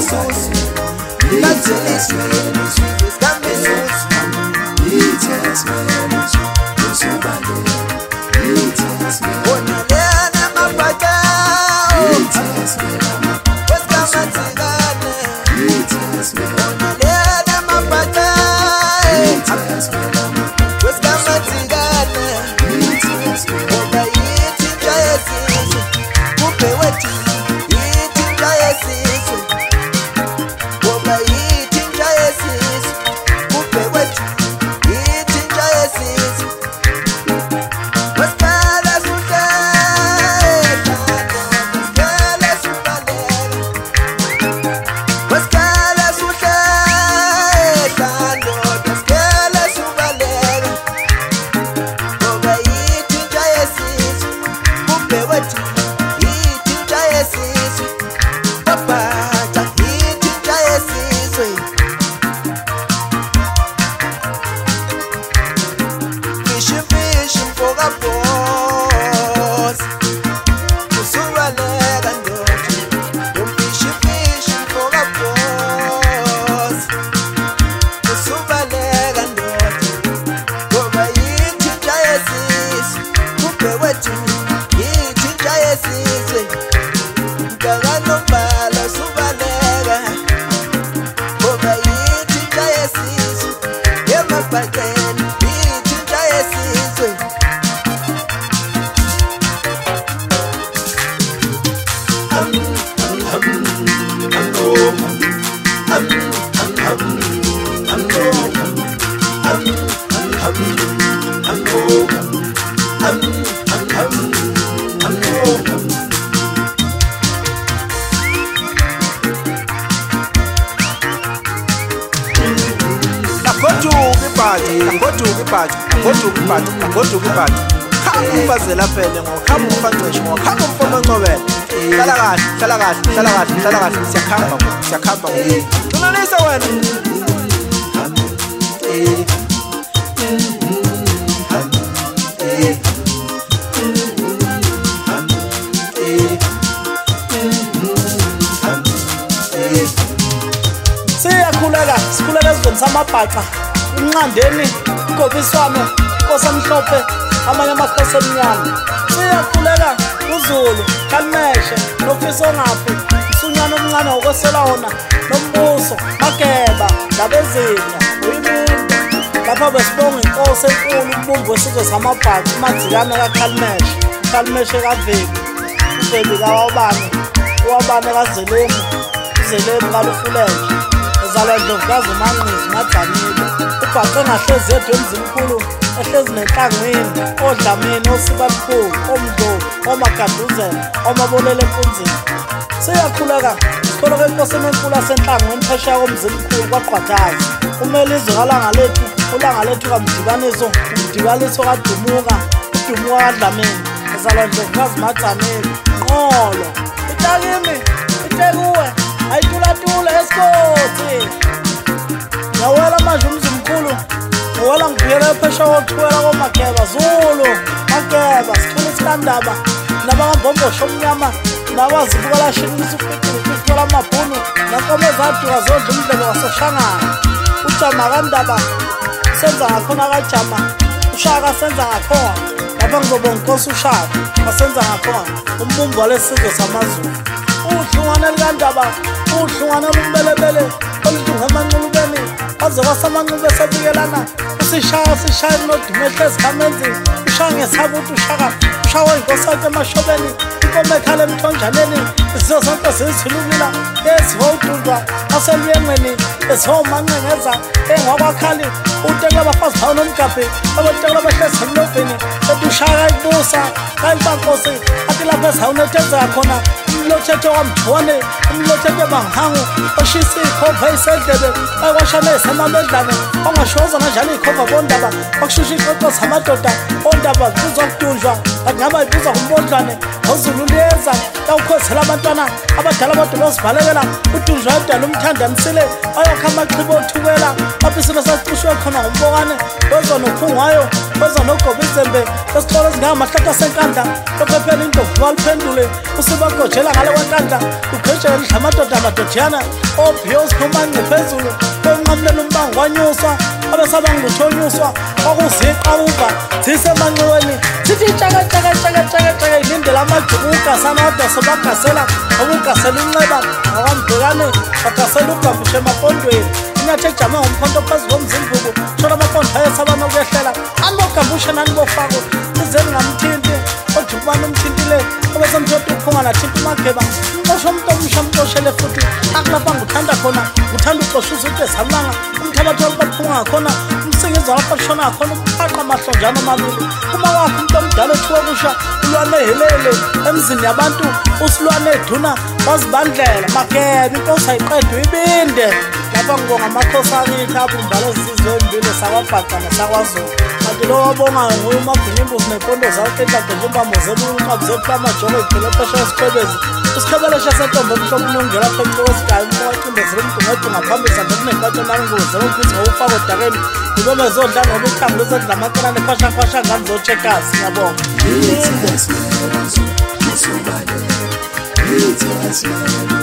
Samabhaqa unqandeni igobiswano kosamhlophe amanye amakhosi emnyama siyakhuleka uZulu Khalmeshe nofiso ngapi usunyana omncane okwesela wona nombuso Mageba labezinya uyimuntu lapha besibonga inkosi enkulu umbumbo wesizwe samabhaqa uMadzikane kaKhalmeshe kaVebi uVebi kawabane kaZelemu uZelemu kaLufuleje zala Ndlovukazi uManqisi Madzanile ubhaqa engahlezi yedwa emzimkhulu ehlezi nenhlangwini oDlamini oSibalukhulu oMdlovu oMagaduzela oMabolele empunzini siyakhuleka sikhuleka enkosini enkulu yasenhlangwini phesheya komzimkhulu kwaGqwathazi umelizwe ulanga lethu kaMdibaniso umdibaniso kaDumuka uDumuka kaDlamini zala Ndlovukazi Madzanile Nqolo itakimi itekuwe ayitulatula esikoti yawela manje umzimkhulu wala ngibuyela phesha wothwela koMageba Zulu Mageba sithula isikandaba nabangambomboshwa omnyama nabazibukela shinisa ufikela amabhunu nankomo ezaduka zodla umdlelo wasoshangana ujama kandaba senza ngakhona kajama ushaka senza ngakhona lapha ngizobonga inkosi ushaka wasenza ngakhona umbumbo walesizwe samaZulu uhlungane likandaba uhlungane lumbelebele oludunga emanqulubeni aze kwasamanqulu esebikelana usishaya nodumo ehlezi khamenzi ushaya ngesabuthi ushawa inkosi yakhe emashobeni inkomo ekhala emthonjaneni izizo zonke zizilukila eziho udundwa aseluyengqeni eziho umanqengeza engwakwakhali utekela abafazi bawo nomgabhi abatekela abahlezi emlobheni ethi ushaya kayibusa kayibankosi athi lapho ezawunethezeka khona umlothethe wamthwane umlothethe bangihangu oshisa ikhova isedlebe akwashana esemamedlane ongashoza kanjalo ikhova bondaba okushusha iqoqo zamadoda ondaba zibuzwa kudunjwa ngaba ibuzwa kumbondlwane oZulu liyeza yawukhosela abantwana abadala abadala osibalekela udunjwa edala umthandanisile ayokha amaxhibo othukela lapho isilo sacushwe khona ngombokane wezwa nophungwayo wezwa nogoba izembe esihlolo ezingamahlaka senkanda lokho phela indlovu baliphendule usibagojela ngale wenkandla ugqejele lidla amadodana obhiyo sikhomanqe phezulu konqamulela umbango wanyuswa abesabanguluthonyuswa kwakuziqa uva zisemanxiweni sithi tshaka ilindela amajuku ugasana kodwa sobagasela okugasela unxeba awambhekane bagasela ugambushe emapondweni inyathi ejame ngomkhonto phezu komzimvubu shona amapondo ayesabana ukuyehlela anogambushe nanibofako izeni ngamthinti ojubana umthintile obesemthoda uphunga nathinta umageba umxosha umuntu omusha mxoshele futhi akulapha nguthanda khona nguthanda uxoshuza ukuthi esamlanga umthabathi olubaphunga ngakhona umsingizwa lapha lishona ngakhona umphaqa amahlonjana amabili uma wakho umuntu omdala ethiwa kusha ulwane helele emzini yabantu usilwane eduna wazibandlela magebe inkosi ayiqedwe ibinde lapha ngibonga amakhosi akithi abumbala zizizwe embili sakwabhaca nasakwazulu kanti lo wabongayo nguye umabhinimbuzi nempondo zakhe enhlade njengombambozela uqabuzela amajoko ephela phesha esikhwebezi isikhebele shasentombo omhlobo unyongela apha emnto wesigayi umuntu wacimbezela umdungedunga ngaphambisa ndokunenkatsho naninguzela umphitsi ngokufaka odakeni ngibeme zodla ngoba ihlangu lezodla amakelane khwashakhwasha ngani zochekazi ngiyabonga